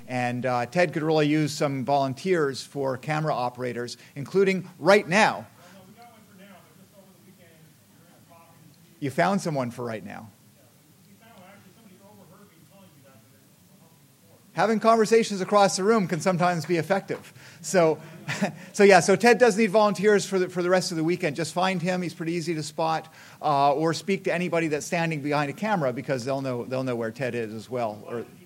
And Ted could really use some volunteers for camera operators, including right now. We got one for now, but just over the weekend, you're going to talk and see. You found someone for right now. We found actually somebody overheard me telling you that, but it wasn't helping before. Having conversations across the room can sometimes be effective. So Ted does need volunteers for the rest of the weekend. Just find him; he's pretty easy to spot, or speak to anybody that's standing behind a camera because they'll know where Ted is as well.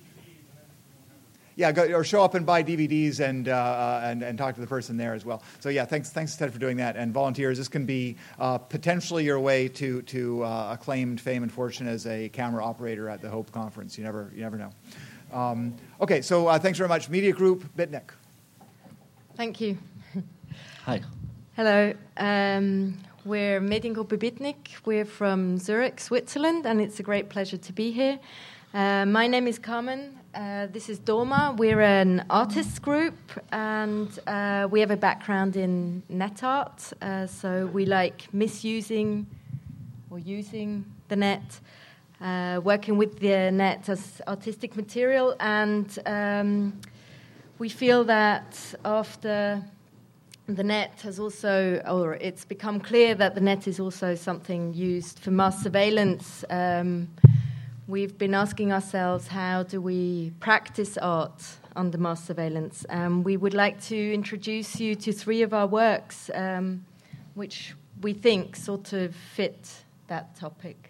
Or show up and buy DVDs and talk to the person there as well. So thanks Ted for doing that. And volunteers, this can be potentially your way to acclaimed fame and fortune as a camera operator at the Hope Conference. You never know. Okay, so thanks very much. Media Group, Bitnik. Thank you. Hi. Hello. We're Mediengruppe Bitnik. We're from Zurich, Switzerland, and it's a great pleasure to be here. My name is Carmen. This is Doma. We're an artists group, and we have a background in net art. So we like misusing or using the net, working with the net as artistic material, and we feel that after the net has also, or it's become clear that the net is also something used for mass surveillance. We've been asking ourselves, how do we practice art under mass surveillance? We would like to introduce you to 3 of our works, which we think sort of fit that topic.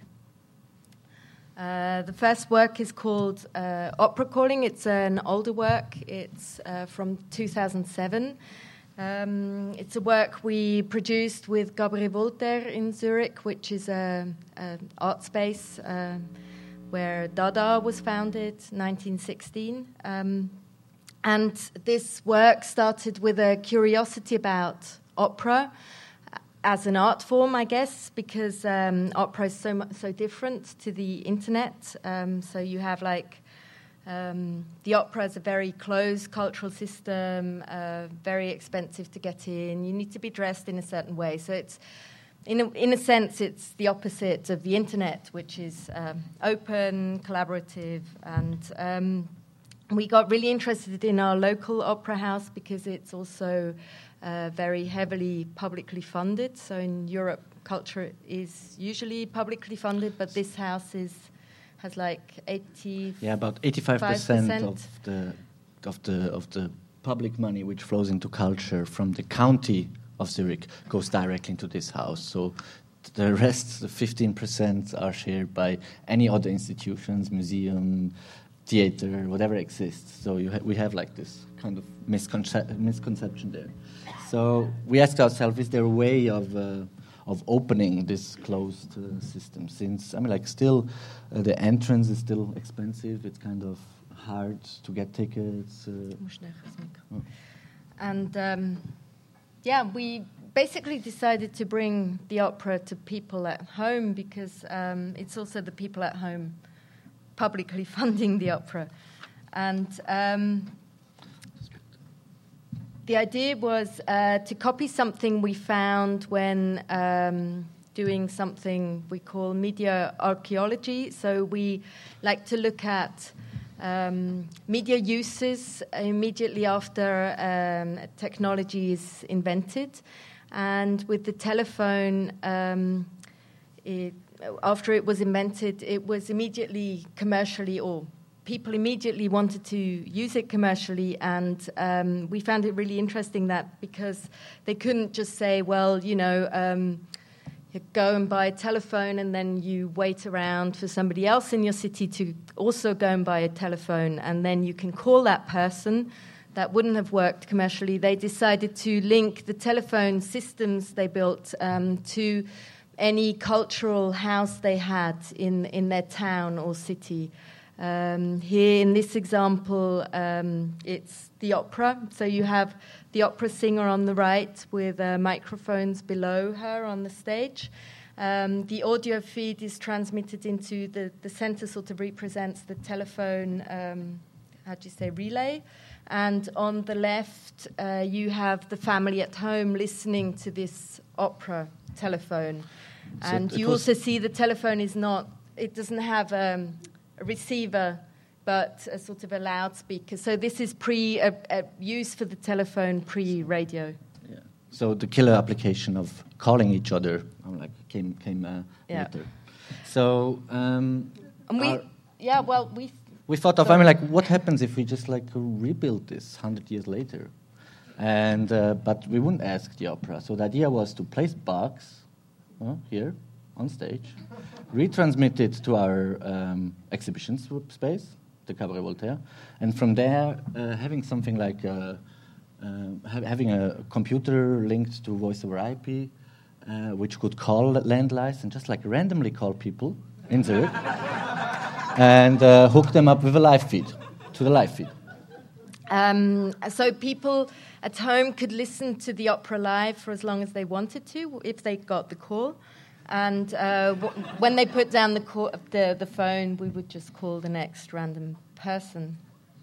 The first work is called Opera Calling. It's an older work. It's from 2007. It's a work we produced with Gabriel Voltaire in Zurich, which is an art space where Dada was founded, 1916. And this work started with a curiosity about opera as an art form, I guess, because opera is so different to the internet. So you have the opera is a very closed cultural system, very expensive to get in. You need to be dressed in a certain way. So it's, in a sense, it's the opposite of the internet, which is open, collaborative, and we got really interested in our local opera house because it's also very heavily publicly funded. So in Europe, culture is usually publicly funded, but this house has like 80. Yeah, about 85% of the public money which flows into culture from the county of Zurich goes directly into this house. So the rest, the 15%, are shared by any other institutions, museum, theater, whatever exists. So we have like this kind of misconception there. So we asked ourselves, is there a way of opening this closed system? Since still the entrance is still expensive. It's kind of hard to get tickets. And we basically decided to bring the opera to people at home because it's also the people at home publicly funding the opera. And the idea was to copy something we found when doing something we call media archaeology. So we like to look at media uses immediately after technology is invented. And with the telephone, after it was invented, it was immediately commercially, or people immediately wanted to use it commercially, and we found it really interesting that because they couldn't just say, well, you go and buy a telephone and then you wait around for somebody else in your city to also go and buy a telephone, and then you can call that person. That wouldn't have worked commercially. They decided to link the telephone systems they built to any cultural house they had in their town or city. Here in this example, it's the opera. So you have the opera singer on the right with microphones below her on the stage. The audio feed is transmitted into the center, sort of represents the telephone, relay. And on the left, you have the family at home listening to this opera telephone. And you also see the telephone is not, it doesn't have a receiver but a sort of a loudspeaker. So this is used for the telephone pre-radio. Yeah. So the killer application of calling each other came later. So we thought of what happens if we just rebuild this 100 years later, and but we wouldn't ask the opera. So the idea was to place Bach's here on stage, retransmit it to our exhibition space, the Cabaret Voltaire, and from there having something like having a computer linked to voice over IP, which could call landlines and just randomly call people in Zurich and hook them up with a live feed, to the live feed. So people at home could listen to the opera live for as long as they wanted to, if they got the call. And when they put down the phone, we would just call the next random person.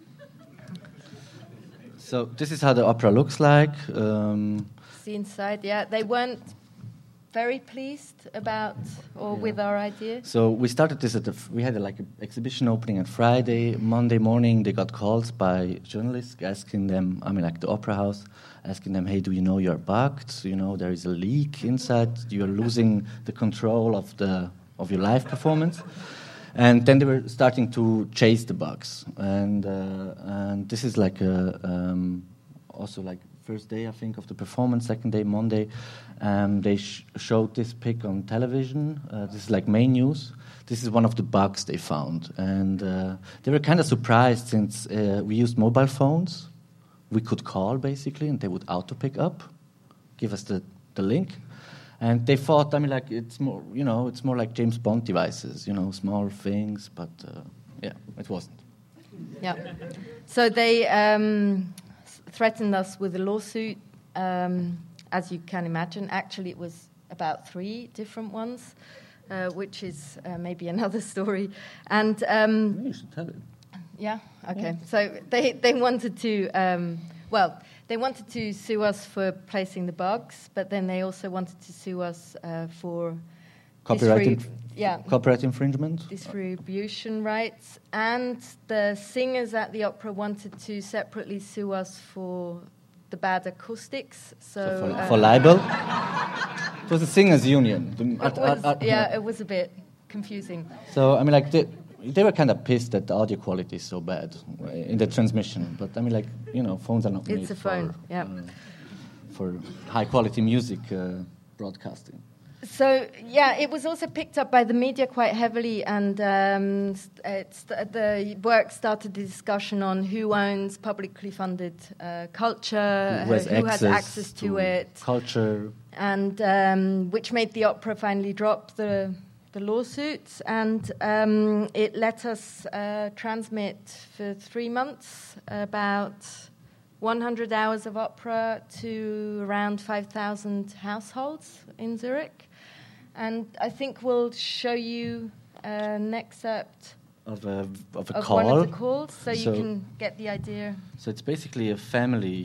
So this is how the opera looks like. See inside, yeah. They weren't very pleased with our idea. So we started this we had an exhibition opening on Friday. Monday morning, they got calls by journalists asking them, the opera house, asking them, hey, do you know you're bugged? There is a leak inside. You're losing the control of your live performance. And then they were starting to chase the bugs. And this is also first day, I think, of the performance, second day, Monday. They showed this pic on television. This is main news. This is one of the bugs they found. And they were kind of surprised since we used mobile phones. We could call, basically, and they would auto-pick up, give us the link. And they thought, it's more, it's more like James Bond devices, small things, but it wasn't. Yeah. So they threatened us with a lawsuit, as you can imagine. Actually, it was about 3 different ones, which is maybe another story. And you should tell it. Yeah. Okay. Yeah. So they wanted to. They wanted to sue us for placing the bugs, but then they also wanted to sue us for copyright infringement, distribution rights, and the singers at the opera wanted to separately sue us for the bad acoustics. So for libel. It was a singers' union. It was a bit confusing. So they were kind of pissed that the audio quality is so bad in the transmission. But phones are not made for high quality music broadcasting. So it was also picked up by the media quite heavily, and the work started the discussion on who owns publicly funded culture, who has access to it, culture, and which made the opera finally drop the lawsuits, and it let us transmit for 3 months about 100 hours of opera to around 5,000 households in Zurich. And I think we'll show you an excerpt of a of call. One of the calls, so you can get the idea. So it's basically a family.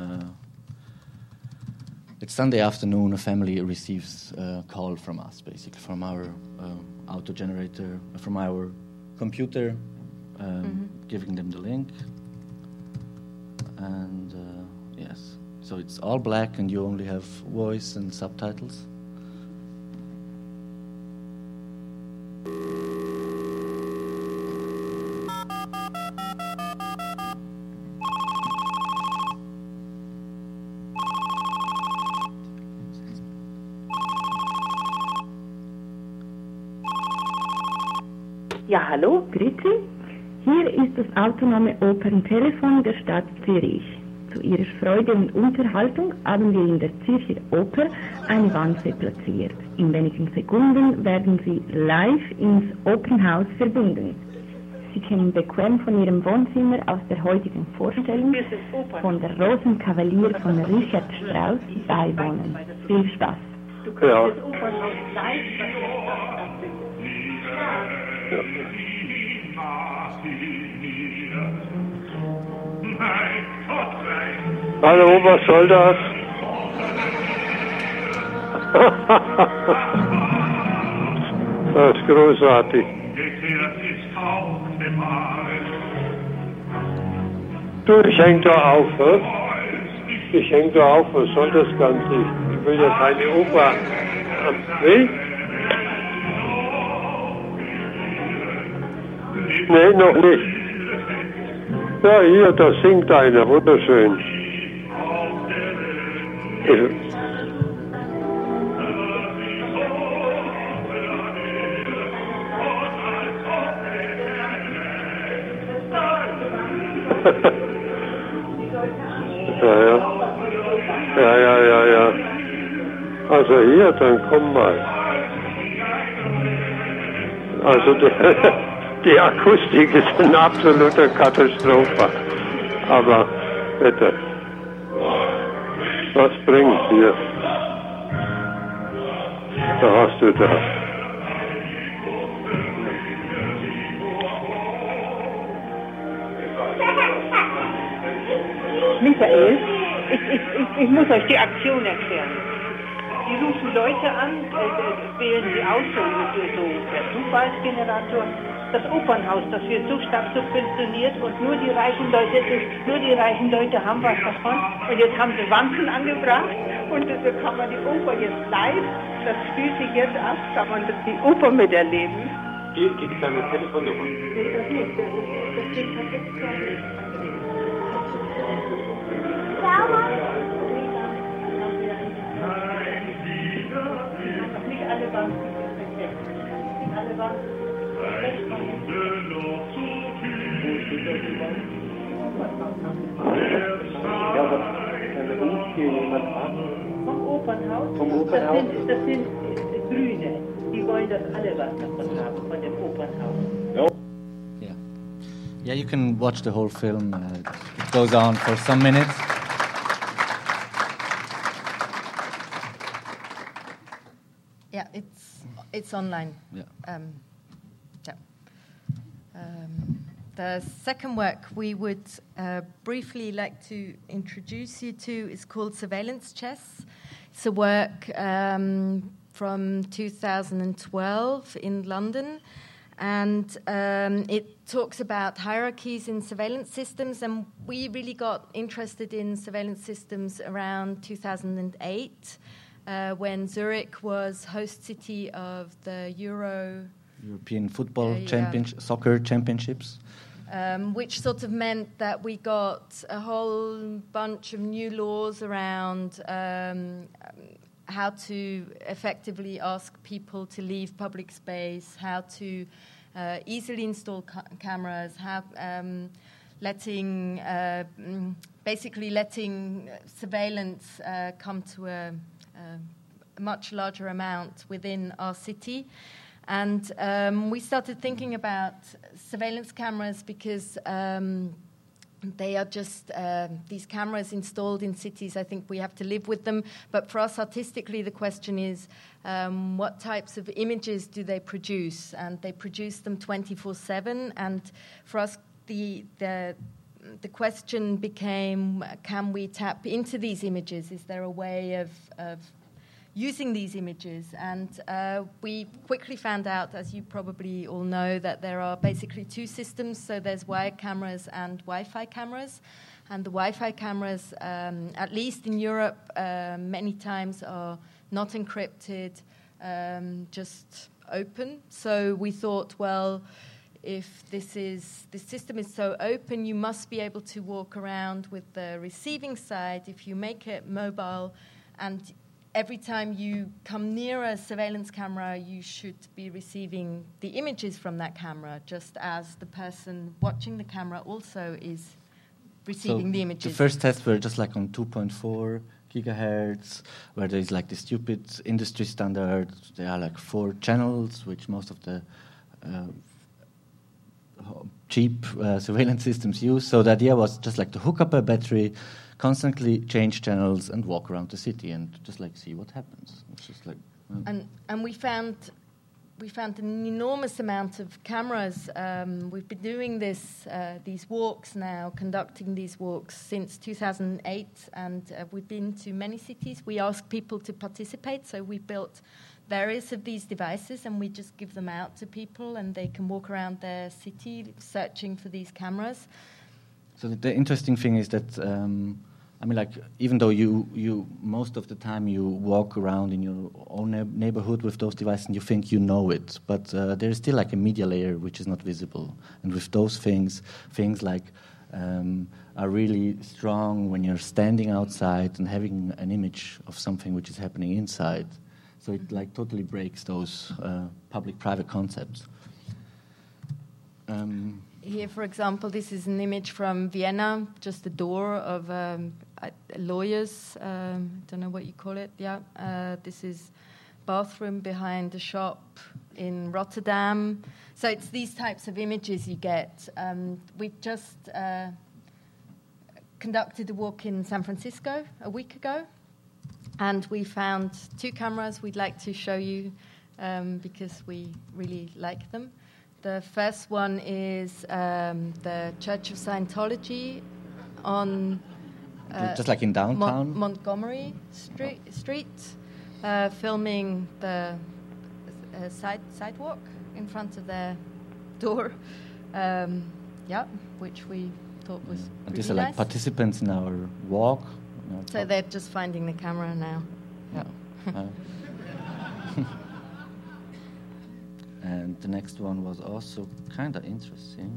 It's Sunday afternoon. A family receives a call from us, basically from our auto generator, from our computer, giving them the link. And yes, so it's all black, and you only have voice and subtitles. Ja, hallo, grüezi. Hier ist das autonome Operntelefon der Stadt Zürich. Zu Ihrer Freude und Unterhaltung haben wir in der Zürcher Oper eine Wanze platziert. In wenigen Sekunden werden Sie live ins Opernhaus verbunden. Sie können bequem von Ihrem Wohnzimmer aus der heutigen Vorstellung von der Rosenkavalier von Richard Strauss beiwohnen. Viel Spaß. Du kannst das Opernhaus live Hallo, was soll das? Das ist großartig. Gekehrt ist auch der Wald. Du, ich häng da auf, hä? Ich häng da auf, was soll das Ganze? Ich will ja keine Oper. Will? Nee, noch nicht. Ja, hier, da singt einer, wunderschön. Ja. Also hier, dann komm mal. Also die Akustik ist eine absolute Katastrophe. Aber bitte, was bringt's hier? Da hast du das. Michael, ich muss euch die Aktion erklären. Die rufen Leute an, wählen sie aus, so per Zufallsgenerator. Das Opernhaus, das wird so stark subventioniert und nur die reichen Leute haben was davon. Und jetzt haben sie Wanzen angebracht und so kann man die Oper jetzt live, das spielt sich jetzt ab, kann man die Oper miterleben. Gibt es eine Telefonnummer? Nee, das nicht. Das steht perfekt. Nicht alle Banken sind perfekt. Nicht alle Banken. Ja, was kann uns hier jemand an? Vom Opernhaus? Vom Opernhaus? Das sind Grüne. Die wollen, dass alle was davon haben, von dem Opernhaus. Yeah, you can watch the whole film. It goes on for some minutes. Yeah, it's online. Yeah. The second work we would briefly like to introduce you to is called Surveillance Chess. It's a work from 2012 in London, and it talks about hierarchies in surveillance systems, and we really got interested in surveillance systems around 2008 when Zurich was host city of the European football soccer championships. Which sort of meant that we got a whole bunch of new laws around how to effectively ask people to leave public space, how to easily install cameras, how letting surveillance come to a much larger amount within our city. And we started thinking about surveillance cameras because they are just these cameras installed in cities. I think we have to live with them. But for us, artistically, the question is, what types of images do they produce? And they produce them 24/7. And for us, the question became, can we tap into these images? Is there a way of using these images? And we quickly found out, as you probably all know, that there are basically two systems. So there's wired cameras and Wi-Fi cameras. And the Wi-Fi cameras, at least in Europe, many times are not encrypted, just open. So we thought, well, if this system is so open, you must be able to walk around with the receiving side. If you make it mobile, and every time you come near a surveillance camera, you should be receiving the images from that camera, just as the person watching the camera also is receiving the images. The first tests were just like on 2.4 gigahertz, where there is like the stupid industry standard. There are like 4 channels, which most of the cheap surveillance systems use. So the idea was just like to hook up a battery, constantly change channels and walk around the city and just like see what happens. It's just like, and we found an enormous amount of cameras. We've been doing these walks now, conducting these walks since 2008, and we've been to many cities. We ask people to participate, so we built various of these devices, and we just give them out to people, and they can walk around their city searching for these cameras. So the interesting thing is that, even though you most of the time you walk around in your own neighborhood with those devices and you think you know it, but there is still like a media layer which is not visible. And with those things like are really strong when you're standing outside and having an image of something which is happening inside. So it like totally breaks those public-private concepts. Here, for example, this is an image from Vienna, just the door of lawyers. Don't know what you call it. Yeah, this is bathroom behind the shop in Rotterdam. So it's these types of images you get. We've just conducted a walk in San Francisco a week ago, and we found 2 cameras we'd like to show you because we really like them. The first one is the Church of Scientology on just like in downtown Montgomery Street, filming the sidewalk in front of their door. Which we thought was and really these are like nice. Participants in our walk. So they're just finding the camera now. Yeah. And the next one was also kind of interesting.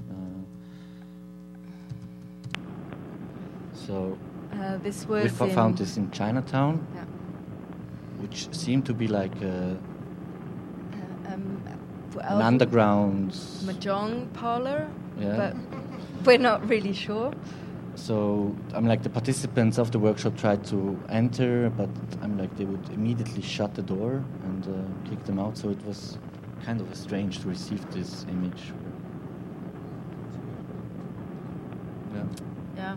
This was we found this in Chinatown, yeah. which seemed to be like an Well, underground mahjong parlor, Yeah. but we're not really sure. So the participants of the workshop tried to enter, but they would immediately shut the door and kick them out. So it was kind of strange to receive this image. Yeah.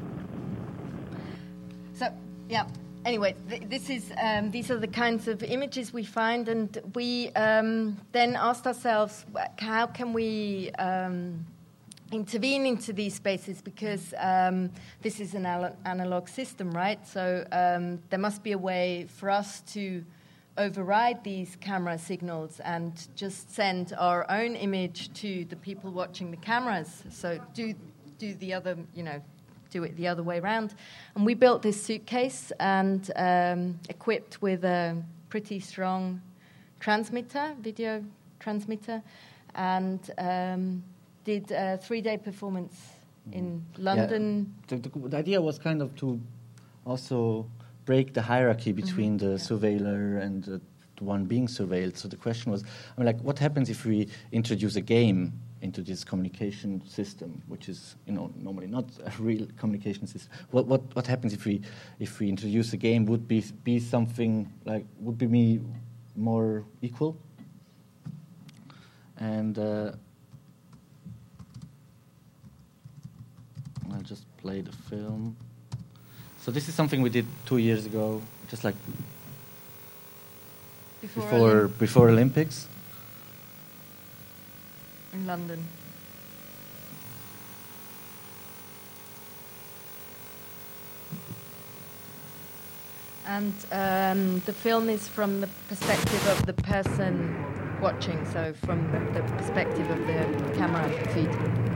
So, yeah. Anyway, these are the kinds of images we find, and we then asked ourselves, how can we intervene into these spaces, because this is an analog system, right? So there must be a way for us to override these camera signals and just send our own image to the people watching the cameras. So do the other, do it the other way around. And we built this suitcase and equipped with a pretty strong transmitter, video transmitter, and did a 3-day performance in London. Yeah. The idea was kind of to also break the hierarchy between the surveiller and the one being surveilled. So the question was, what happens if we introduce a game into this communication system, which is, normally not a real communication system? What happens if we introduce a game? Would be something like, would be me more equal? And I'll just play the film. So this is something we did 2 years ago, just like before Olympics. In London. And the film is from the perspective of the person watching, so from the perspective of the camera feed.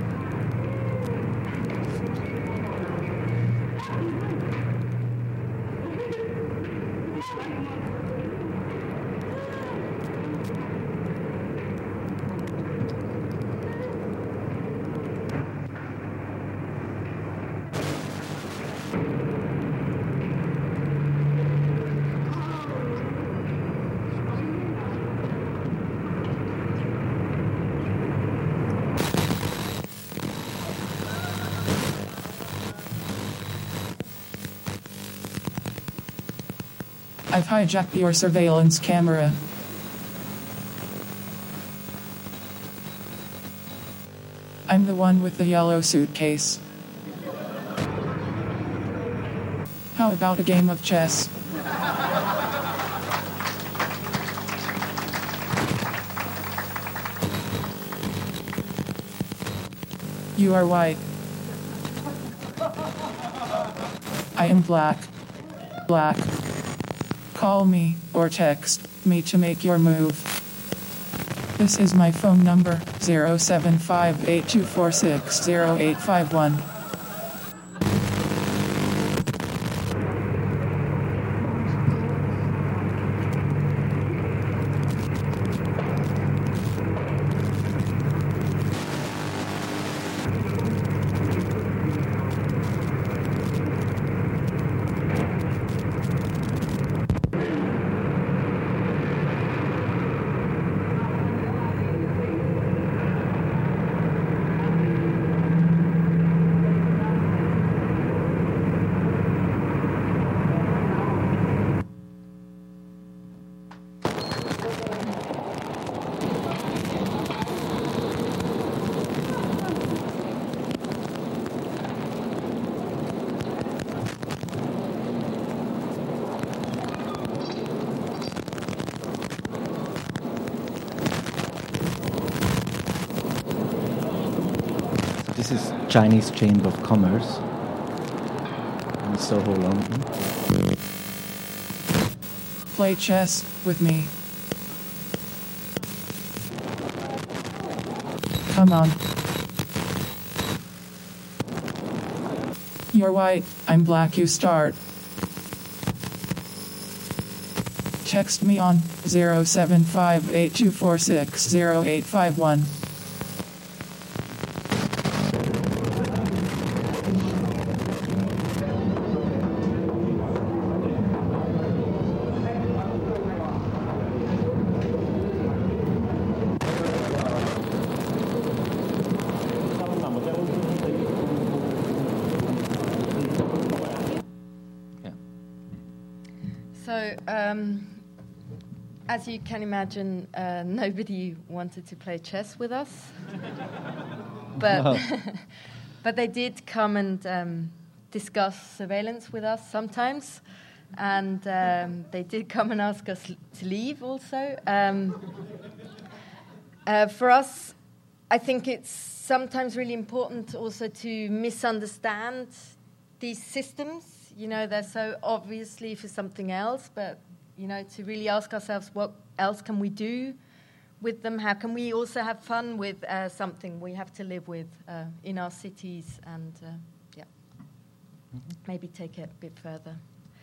I've hijacked your surveillance camera. I'm the one with the yellow suitcase. How about a game of chess? You are white. I am black. Black. Call me or text me to make your move. This is my phone number, 07582460851. Chinese Chamber of Commerce in Soho, London. Play chess with me. Come on. You're white, I'm black, you start. Text me on 07582460851. So, as you can imagine, nobody wanted to play chess with us. But, but they did come and discuss surveillance with us sometimes. And they did come and ask us to leave also. For us, I think it's sometimes really important also to misunderstand these systems. You know, they're so obviously for something else, but, you know, to really ask ourselves what else can we do with them? How can we also have fun with something we have to live with in our cities and, maybe take it a bit further.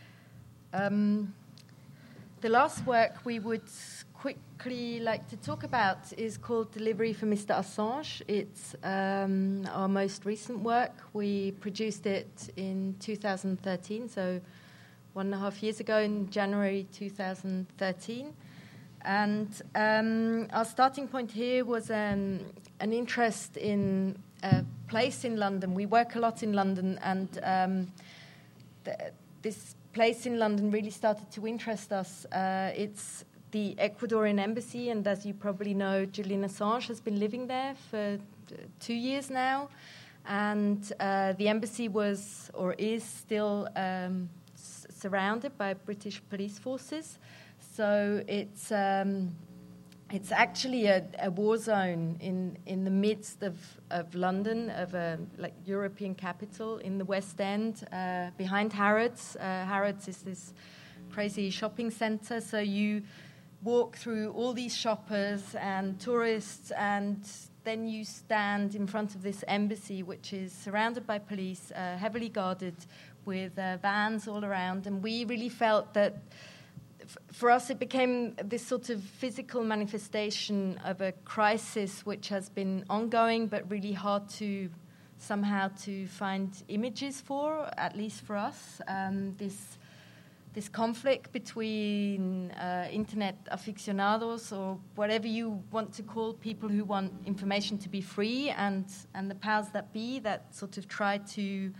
The last work we would quickly like to talk about is called Delivery for Mr. Assange. It's our most recent work. We produced it in 2013, so 1.5 years ago in January 2013. And our starting point here was an interest in a place in London. We work a lot in London, and this place in London really started to interest us. It's the Ecuadorian embassy, and as you probably know, Julian Assange has been living there for 2 years now. And the embassy was, or is still, surrounded by British police forces. So it's actually a war zone in the midst of London, of a European capital in the West End, behind Harrods. Harrods is this crazy shopping centre. So you walk through all these shoppers and tourists, and then you stand in front of this embassy, which is surrounded by police, heavily guarded, with vans all around. And we really felt that for us, it became this sort of physical manifestation of a crisis which has been ongoing, but really hard to somehow to find images for, at least for us. This conflict between internet aficionados, or whatever you want to call people who want information to be free, and the powers that be that sort of try to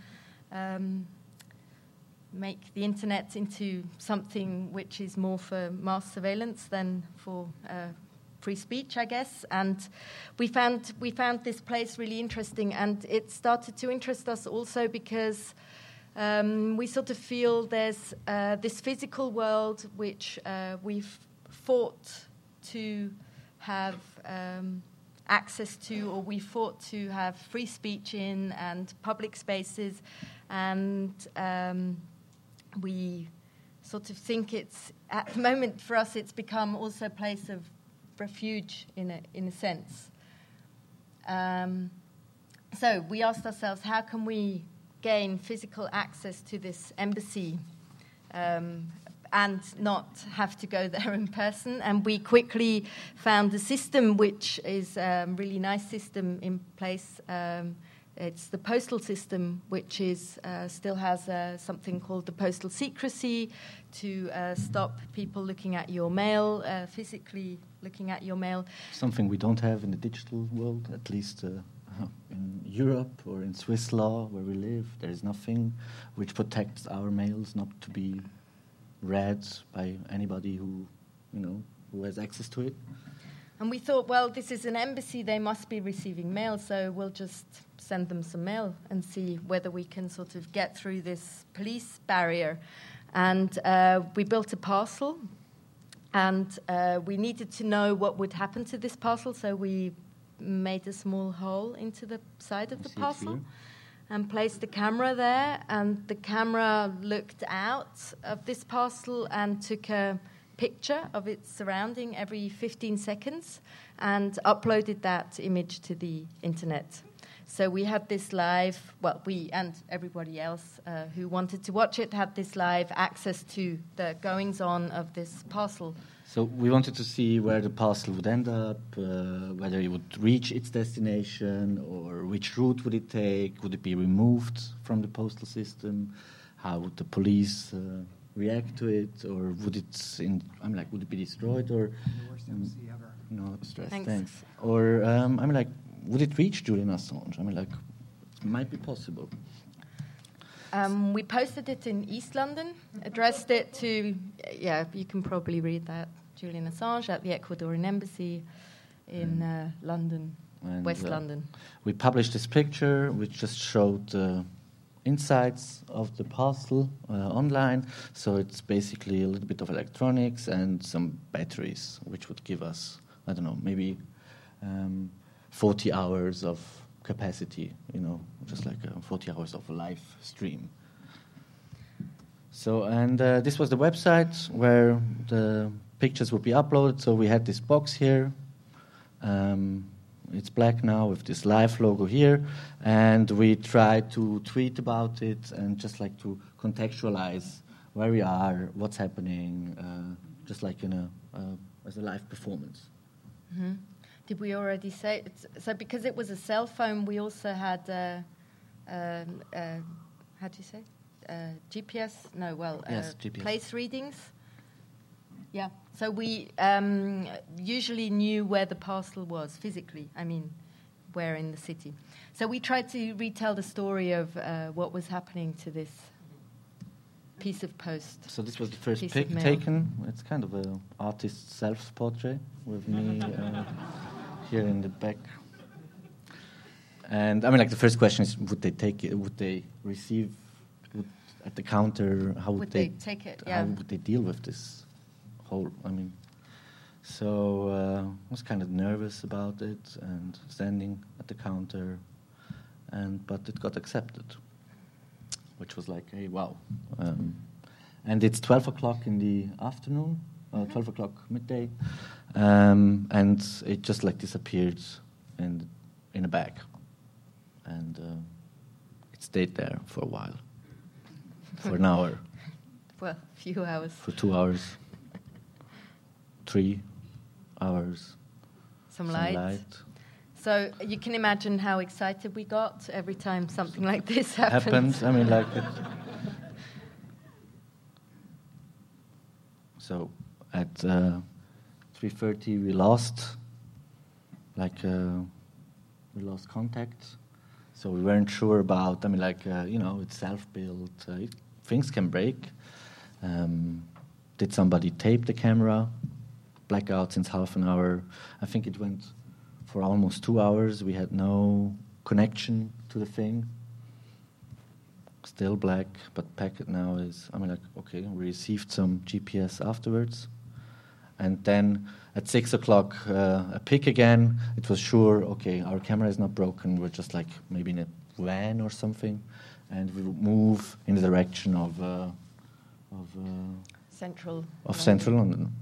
make the internet into something which is more for mass surveillance than for free speech, I guess. And we found this place really interesting, and it started to interest us also because we sort of feel there's this physical world which we've fought to have access to, or we fought to have free speech in, and public spaces, and we sort of think it's, at the moment for us, it's become also a place of refuge in a sense. So we asked ourselves, how can we gain physical access to this embassy and not have to go there in person? And we quickly found a system which is a really nice system in place. It's the postal system, which is still has something called the postal secrecy to stop people looking at your mail, physically looking at your mail. Something we don't have in the digital world, at least in Europe or in Swiss law where we live. There is nothing which protects our mails not to be read by anybody who has access to it. And we thought, well, this is an embassy, they must be receiving mail, so we'll just send them some mail and see whether we can sort of get through this police barrier. And we built a parcel, and we needed to know what would happen to this parcel, so we made a small hole into the side of the see it parcel here. and placed the camera there. And the camera looked out of this parcel and took a picture of its surrounding every 15 seconds and uploaded that image to the internet. So we had this live, well, we and everybody else who wanted to watch it had this live access to the goings-on of this parcel. So we wanted to see where the parcel would end up, whether it would reach its destination, or which route would it take, would it be removed from the postal system, how would the police react to it, or would it, would it be destroyed, or... The worst MC ever. No stress, Thanks. thanks. Or, would it reach Julian Assange? It might be possible. We posted it in East London, addressed it to, you can probably read that, Julian Assange at the Ecuadorian Embassy in London, And, West London. We published this picture, which just showed the insides of the parcel online. So it's basically a little bit of electronics and some batteries, which would give us, I don't know, maybe 40 hours of capacity, just like 40 hours of a live stream. So, and this was the website where the pictures would be uploaded. So we had this box here. It's black now with this live logo here. And we tried to tweet about it and just like to contextualize where we are, what's happening, just like as a live performance. Mm-hmm. Did we already say so? Because it was a cell phone, we also had how do you say GPS? No, yes, GPS. Place readings. Yeah. So we usually knew where the parcel was physically. Where in the city. So we tried to retell the story of what was happening to this piece of post. So this was the first piece pic of mail. taken. It's kind of an artist's self-portrait with me here in the back. And the first question is: would they take it? Would they receive at the counter? How would they take it? Yeah. How would they deal with this whole? So I was kind of nervous about it and standing at the counter, but it got accepted, which was like, hey, wow. And it's 12 o'clock in the afternoon, 12 o'clock midday, and it just like disappeared in a bag. And it stayed there for a while, for an hour. Well, a few hours. For 2 hours, 3 hours. Some light. So you can imagine how excited we got every time something like this happened. So at 3:30 we lost contact. So we weren't sure about. It's self-built. Things can break. Did somebody tape the camera? Blackout since half an hour. I think it went for almost 2 hours. We had no connection to the thing. Still black, but packet now is, okay, we received some GPS afterwards. And then at 6 o'clock, a pic again. It was sure, okay, our camera is not broken. We're just like maybe in a van or something. And we would move in the direction of Central London.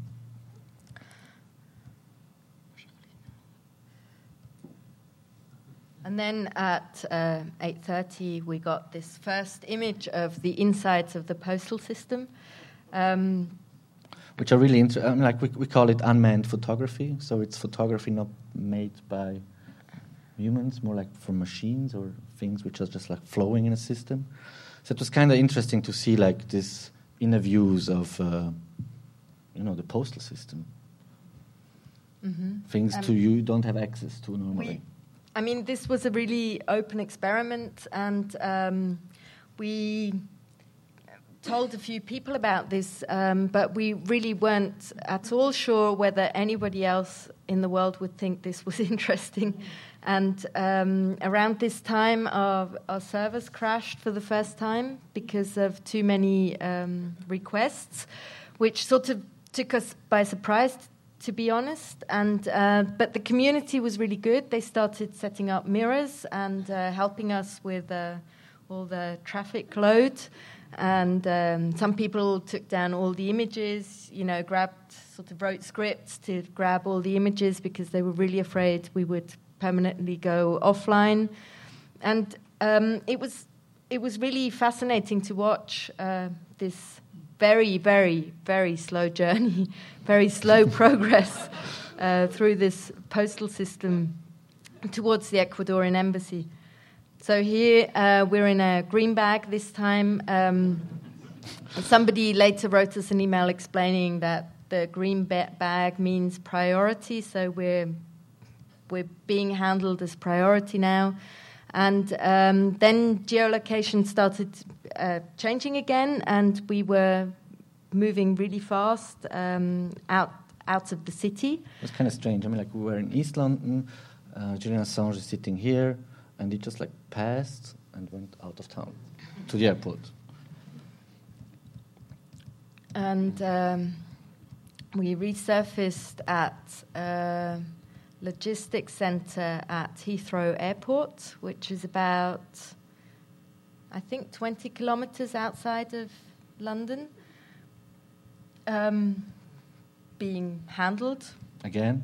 And then at 8:30, we got this first image of the insides of the postal system. Which are really interesting. We call it unmanned photography. So it's photography not made by humans, more like from machines or things which are just like flowing in a system. So it was kind of interesting to see like this inner views of, the postal system. Mm-hmm. Things you don't have access to normally. This was a really open experiment, and we told a few people about this, but we really weren't at all sure whether anybody else in the world would think this was interesting. And around this time, our servers crashed for the first time because of too many requests, which sort of took us by surprise to be honest. And but the community was really good. They started setting up mirrors and helping us with all the traffic load. And some people took down all the images, wrote scripts to grab all the images because they were really afraid we would permanently go offline. And it was really fascinating to watch this very, very, very slow journey, very slow progress through this postal system towards the Ecuadorian embassy. So here we're in a green bag this time. Somebody later wrote us an email explaining that the green bag means priority, so we're being handled as priority now. And then geolocation started changing again, and we were moving really fast out of the city. It was kind of strange. We were in East London, Julian Assange is sitting here, and he just passed and went out of town to the airport. And we resurfaced at logistics centre at Heathrow Airport, which is about, I think, 20 kilometres outside of London, being handled. Again.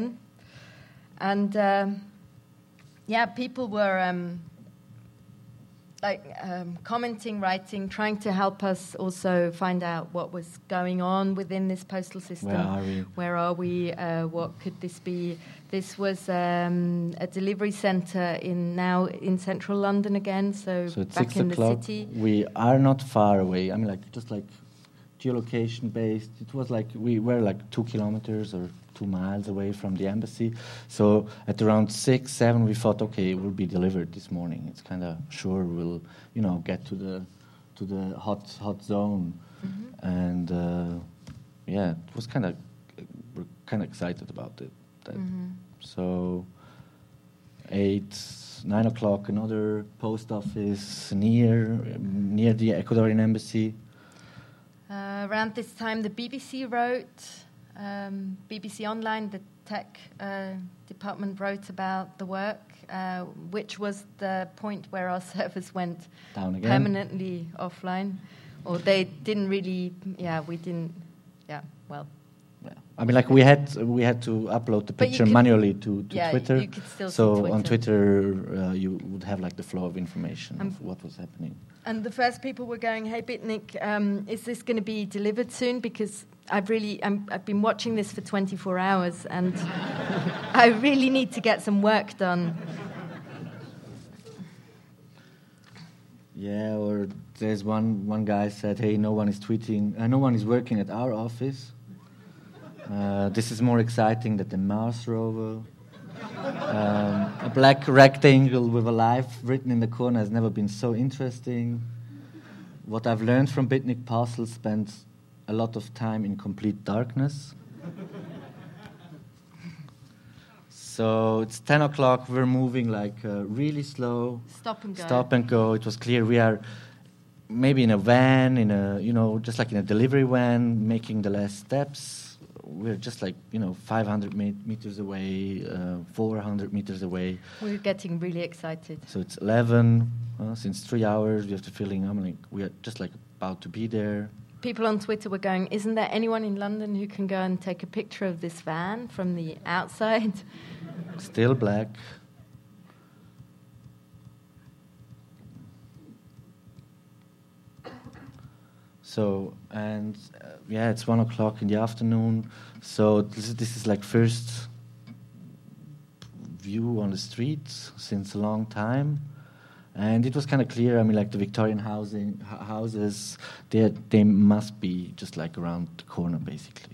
And, people were commenting, writing, trying to help us also find out what was going on within this postal system. Where are we? What could this be? This was a delivery centre in central London again, so it's back 6 in o'clock. the city. We are not far away. Just geolocation based. It was we were 2 kilometers or 2 miles away from the embassy. So at around 6, 7, we thought, okay, it will be delivered this morning. It's kind of sure we'll, get to the hot zone. Mm-hmm. And it was we're kind of excited about it. Mm-hmm. So 8, 9 o'clock, another post office near the Ecuadorian embassy. Around this time, the BBC wrote, BBC Online, the tech department wrote about the work, which was the point where our servers went down again, permanently offline. Or they didn't really, we didn't, well. Yeah. We had to upload the picture manually to Twitter. You could still so see Twitter. On Twitter, you would have the flow of information of what was happening. And the first people were going, "Hey, Bitnik, is this going to be delivered soon? Because I've been watching this for 24 hours, and I really need to get some work done." Yeah, or there's one guy said, "Hey, no one is tweeting. No one is working at our office. This is more exciting than the Mars rover. A black rectangle with a life written in the corner has never been so interesting. What I've learned from Bitnik Parcel spends a lot of time in complete darkness." So it's 10 o'clock, we're moving really slow. Stop and go. It was clear we are maybe in a van, just in a delivery van, making the last steps. We're just 500 meters away, 400 meters away. We're getting really excited. So it's 11, since 3 hours, we have to fill in. We are just about to be there. People on Twitter were going, "Isn't there anyone in London who can go and take a picture of this van from the outside?" Still black. So, and it's 1 o'clock in the afternoon. So this is first view on the streets since a long time. And it was kind of clear, the Victorian houses, they must be just around the corner, basically.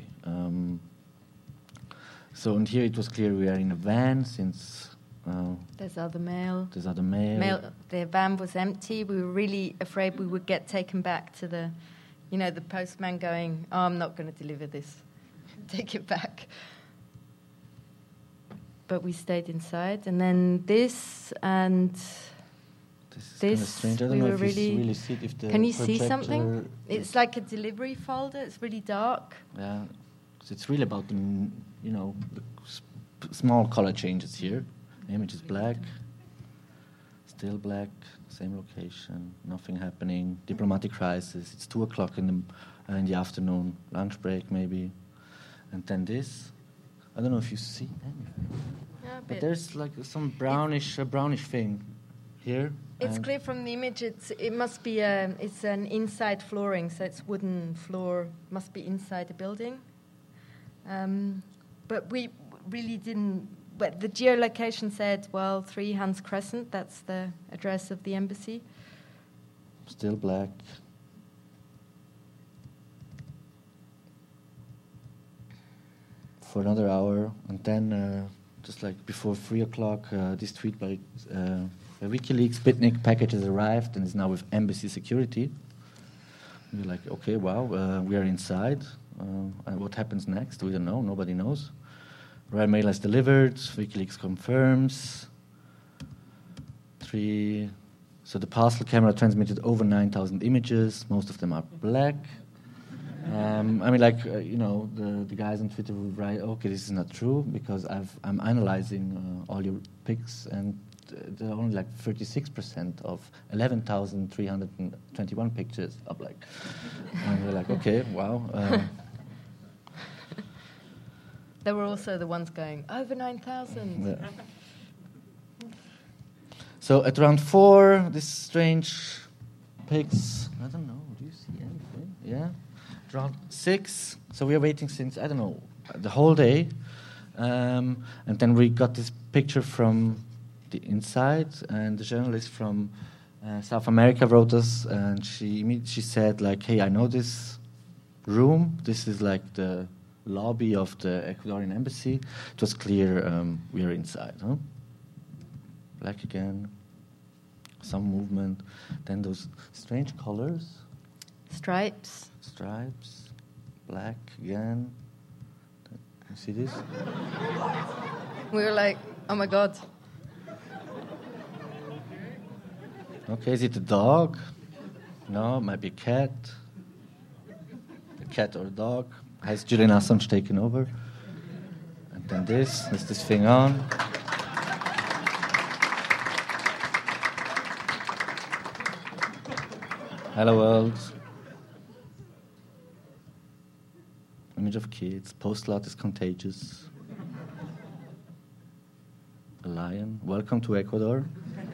So, and here it was clear we are in a van since... There's other mail. The van was empty. We were really afraid we would get taken back to the postman going, "Oh, I'm not going to deliver this. Take it back." But we stayed inside. And then this and... This is kind of strange. I don't know if you really see it. If the can you see something? It's like a delivery folder. It's really dark. Yeah. So it's really about the small color changes here. Image is black, still black, same location, nothing happening. Diplomatic crisis. It's 2:00 in the afternoon, lunch break maybe, and then this. I don't know if you see anything, but there's like some brownish thing here. It's clear from the image. It must be it's an inside flooring, so it's wooden floor. Must be inside the building. But we really didn't. But the geolocation said, 3 Hans Crescent. That's the address of the embassy. Still black. For another hour, and then just like before 3:00, this tweet by WikiLeaks: Sputnik package has arrived and is now with embassy security. We're like, okay, wow, we are inside. And what happens next? We don't know. Nobody knows. Royal Mail has delivered. WikiLeaks confirms. So the parcel camera transmitted over 9,000 images. Most of them are black. The guys on Twitter will write, okay, this is not true, because I'm analyzing all your pics, and there are only like 36% of 11,321 pictures are black. And we're like, okay, wow. There were also the ones going, over 9,000. Yeah. So at around 4, this strange pics, I don't know, do you see anything? Yeah. Around 6, so we are waiting since, I don't know, the whole day. And then we got this picture from the inside, and the journalist from South America wrote us, and she said, like, hey, I know this room. This is like the lobby of the Ecuadorian embassy. It was clear we are inside. Huh? Black again, some movement. Then those strange colors. Stripes, black again. You see this? We were like, oh my God. Okay, is it a dog? No, it might be a cat. A cat or a dog. Has Julian Assange taken over? And then there's this thing on. Hello world. Image of kids. Postcard is contagious. A lion. Welcome to Ecuador.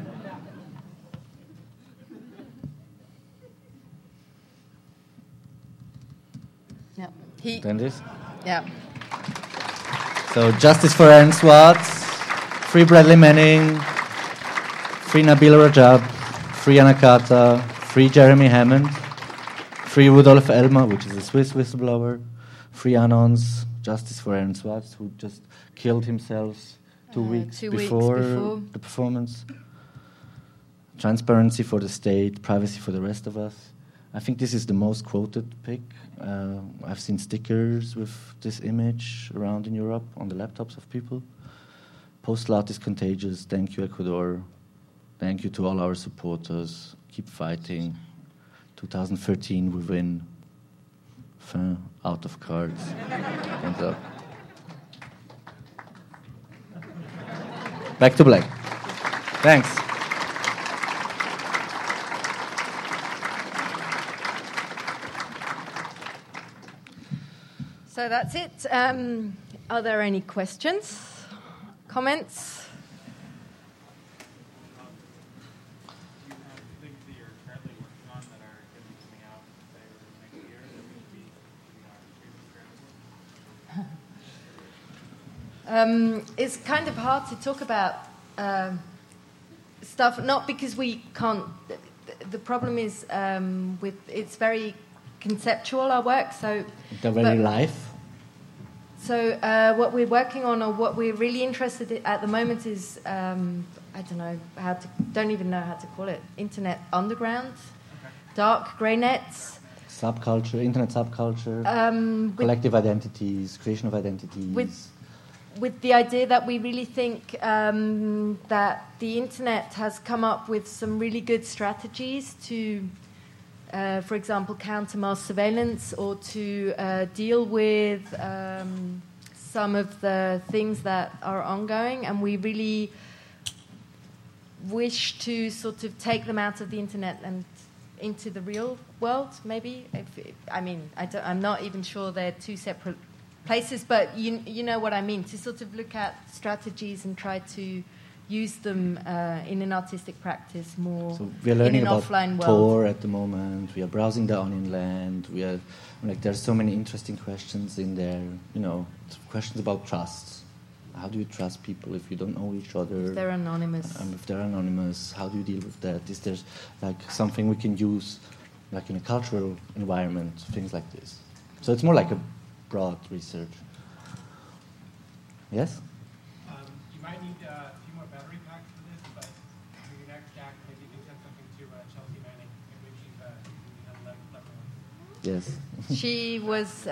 Yeah. Then this. Yeah. So justice for Aaron Swartz, free Bradley Manning, free Nabil Rajab, free Anakata, free Jeremy Hammond, free Rudolf Elmer, which is a Swiss whistleblower, free Anons, justice for Aaron Swartz, who just killed himself 2 weeks before the performance, transparency for the state, privacy for the rest of us. I think this is the most quoted pic. I've seen stickers with this image around in Europe on the laptops of people. Post-lat is contagious. Thank you, Ecuador. Thank you to all our supporters. Keep fighting. 2013, we win. Fin, out of cards. Hands up. Back to black. Thanks. So that's it. Are there any questions, comments? It's kind of hard to talk about stuff, not because we can't. The problem is it's very conceptual, our work. So they're very live. So what we're working on, or what we're really interested in at the moment, is I don't even know how to call it. Internet underground, dark grey nets. Subculture, internet subculture, collective identities, creation of identities. With the idea that we really think that the internet has come up with some really good strategies to for example, counter mass surveillance or to deal with some of the things that are ongoing, and we really wish to sort of take them out of the internet and into the real world, maybe. I'm not even sure they're two separate places, but you know what I mean, to sort of look at strategies and try to use them in an artistic practice more so we are learning in an about offline world. Tor at the moment. We are browsing the Onion Land. We are there's so many interesting questions in there. Questions about trust. How do you trust people if you don't know each other? If they're anonymous. If they're anonymous, how do you deal with that? Is there something we can use, in a cultural environment, things like this? So it's more like a broad research. Yes? You might need a few more battery packs for this, but for your next act, maybe you can send something to Chelsea Manning, in which you've had 11 Yes. She was.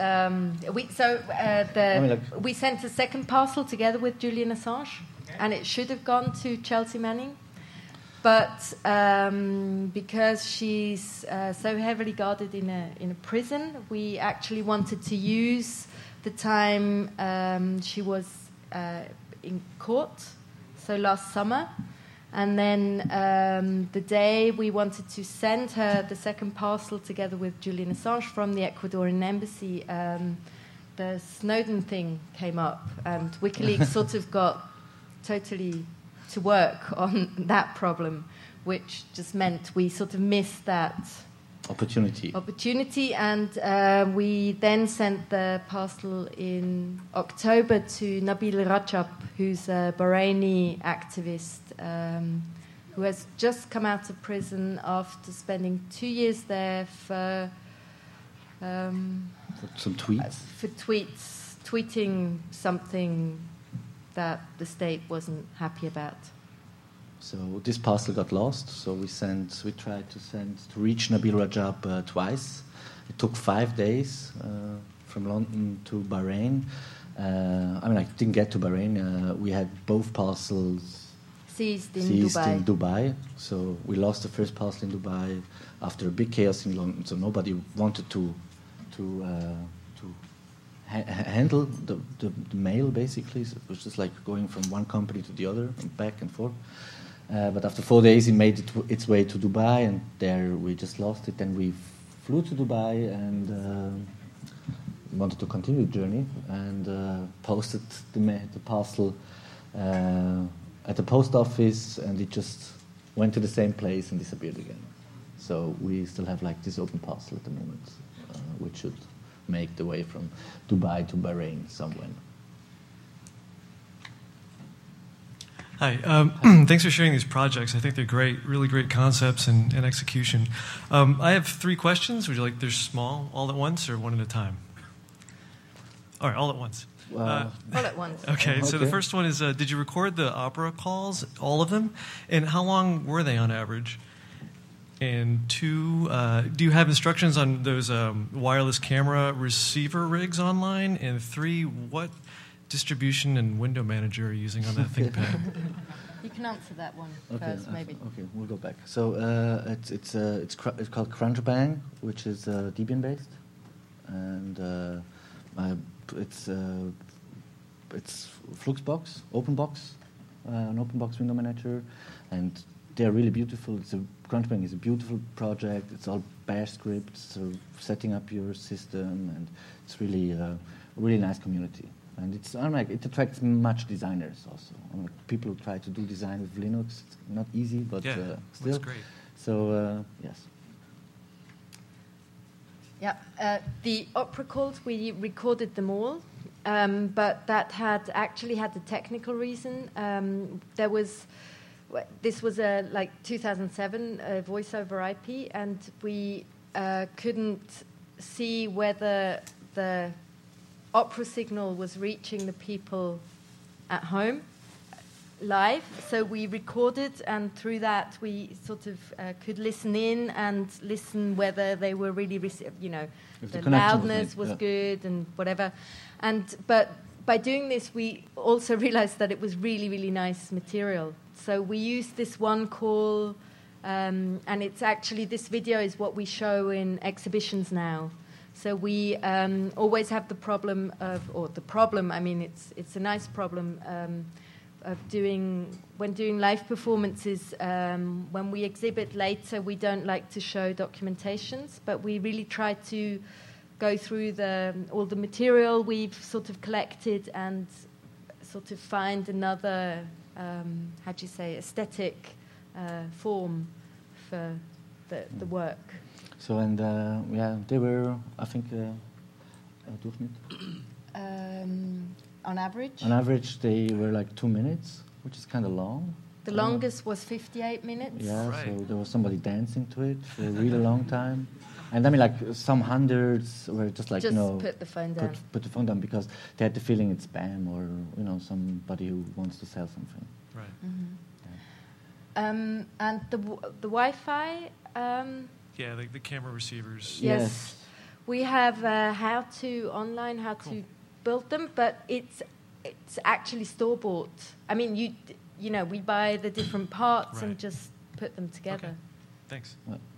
We sent a second parcel together with Julian Assange, and it should have gone to Chelsea Manning, but because she's so heavily guarded in a prison, we actually wanted to use the time she was in court, so last summer. And then the day we wanted to send her the second parcel together with Julian Assange from the Ecuadorian embassy, the Snowden thing came up, and WikiLeaks sort of got totally to work on that problem, which just meant we sort of missed that opportunity, and we then sent the parcel in October to Nabil Rajab, who's a Bahraini activist who has just come out of prison after spending 2 years there for some tweets. Tweeting something that the state wasn't happy about. So this parcel got lost. So we tried to reach Nabil Rajab twice. It took 5 days from London to Bahrain. I didn't get to Bahrain. We had both parcels seized in Dubai. So we lost the first parcel in Dubai after a big chaos in London. So nobody wanted to handle the mail, basically. So it was just like going from one company to the other and back and forth. But after 4 days, it made its way to Dubai, and there we just lost it. Then we flew to Dubai and wanted to continue the journey, and posted the parcel at the post office, and it just went to the same place and disappeared again. So we still have this open parcel at the moment, which should make the way from Dubai to Bahrain somewhere. Hi. Thanks for sharing these projects. I think they're great, really great concepts and execution. I have 3 questions. Would you like they're small, all at once, or one at a time? All right, all at once. All at once. Okay, so the first one is, did you record the opera calls, all of them? And how long were they on average? And 2, do you have instructions on those wireless camera receiver rigs online? And 3, what distribution and window manager are you using on that ThinkPad? You can answer that one first, maybe. Okay, we'll go back. So it's called CrunchBang, which is Debian based, and it's Fluxbox, OpenBox, an OpenBox window manager, and they're really beautiful. CrunchBang is a beautiful project. It's all Bash scripts, so setting up your system, and it's really a really nice community. And it attracts much designers also. People who try to do design with Linux, it's not easy, but still. That's great. So, yes. Yeah, the opera calls, we recorded them all, but that had a technical reason. This was 2007 voice over IP, and we couldn't see whether the opera signal was reaching the people at home live. So we recorded, and through that we sort of could listen in and listen whether they were really, the loudness was good and whatever. But by doing this, we also realized that it was really, really nice material. So we used this one call And it's actually, this video is what we show in exhibitions now. So we always have the problem I mean, it's a nice problem of when doing live performances, when we exhibit later, we don't like to show documentations, but we really try to go through all the material we've sort of collected and sort of find another, aesthetic form for the work. So, and they were, I think, Durchschnitt? On average? On average, they were like 2 minutes, which is kind of long. The longest was 58 minutes. Yeah, so there was somebody dancing to it for a really long time. And I mean, like, some hundreds were just like, put the phone down. Put the phone down because they had the feeling it's spam or, somebody who wants to sell something. Right. Mm-hmm. Yeah. And the Wi-Fi... yeah, the camera receivers. Yes. We have how to build them, but it's actually store-bought. I mean, we buy the different parts and just put them together. Okay. Thanks.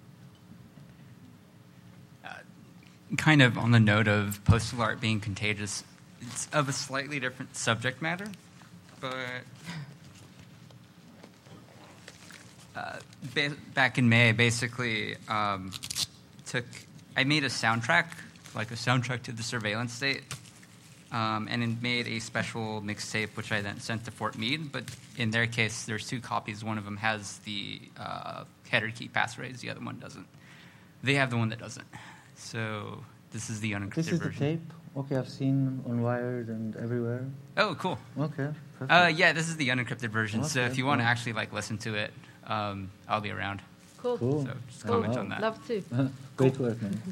Kind of on the note of postal art being contagious, it's of a slightly different subject matter, but back in May, basically I made a soundtrack to the Surveillance State, and it made a special mixtape, which I then sent to Fort Meade. But in their case, there's 2 copies. One of them has the header key passphrase, the other one doesn't. They have the one that doesn't. So this is the unencrypted version. This is the tape? Okay, I've seen on Wired and everywhere. Oh, cool. Okay, perfect. Yeah, this is the unencrypted version. Okay, so if you want to actually listen to it, I'll be around. Cool. So just comment on that. Love to. Great work, man.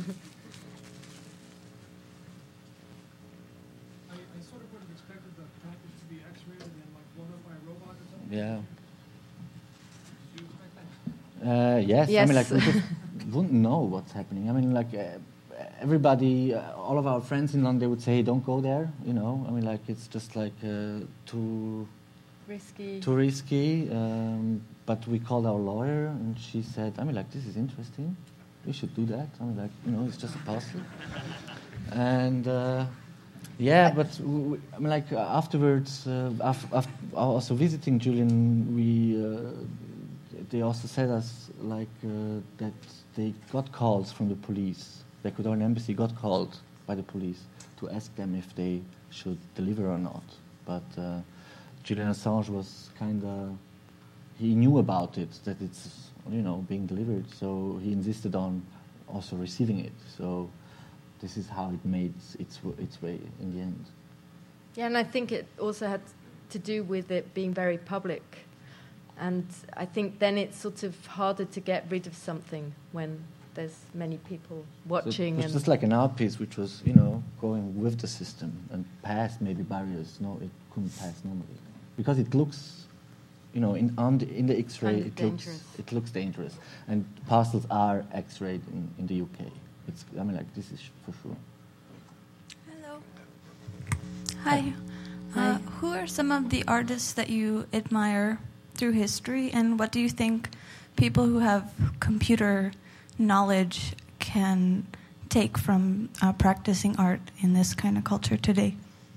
I sort of would have expected the package to be X-rated and blown up by a robot or something. Yeah. Did you expect that? Yes. Yes. I mean, we just wouldn't know what's happening. I mean, everybody, all of our friends in London, they would say, hey, don't go there, I mean, it's just too risky. But we called our lawyer, and she said, I mean, this is interesting. We should do that. I mean, it's just a puzzle. And, but I mean, afterwards, after also visiting Julian, they also said us, that they got calls from the police. The Ecuadorian embassy got called by the police to ask them if they should deliver or not. But Julian Assange was he knew about it, that it's, being delivered, so he insisted on also receiving it. So this is how it made its way in the end. Yeah, and I think it also had to do with it being very public. And I think then it's sort of harder to get rid of something when there's many people watching. So it was just like an art piece which was, going with the system and past maybe barriers. No, it couldn't pass normally. Because it looks, in the X-ray, it looks dangerous. And parcels are X-rayed in the UK. This is for sure. Hello. Hi. Who are some of the artists that you admire through history, and what do you think people who have computer knowledge can take from practicing art in this kind of culture today?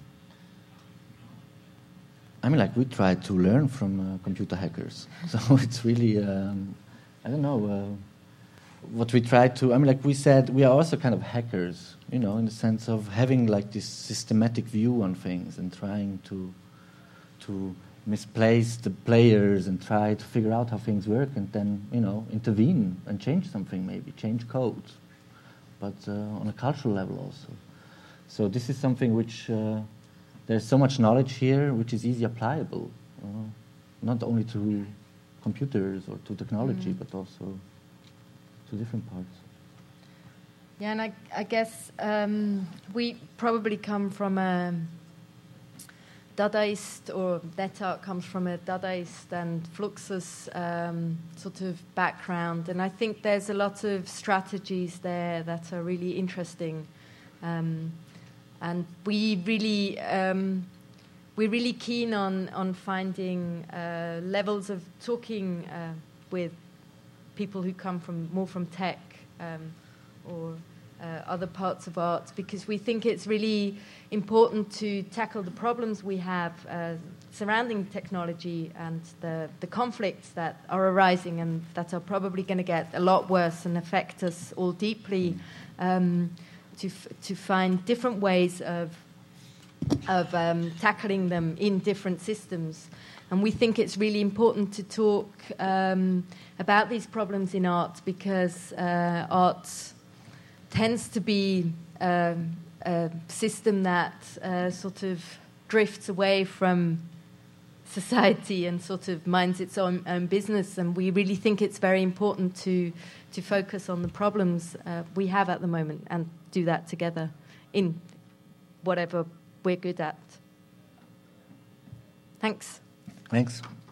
I mean, we try to learn from computer hackers. So it's really, I don't know, what we try to, we said, we are also kind of hackers, in the sense of having this systematic view on things and trying to misplace the players and try to figure out how things work and then, intervene and change something, maybe change code, but on a cultural level also. So this is something which there's so much knowledge here which is easily applicable, not only to computers or to technology, but also to different parts. Yeah, and I guess we probably come from a Dadaist, or net art comes from a Dadaist and Fluxus sort of background, and I think there's a lot of strategies there that are really interesting, and we're really keen on finding levels of talking with people who come more from tech or other parts of art, because we think it's really important to tackle the problems we have surrounding technology and the conflicts that are arising and that are probably going to get a lot worse and affect us all deeply, to find different ways of tackling them in different systems. And we think it's really important to talk about these problems in art, because art tends to be a system that sort of drifts away from society and sort of minds its own business. And we really think it's very important to focus on the problems we have at the moment and do that together in whatever we're good at. Thanks. Thanks.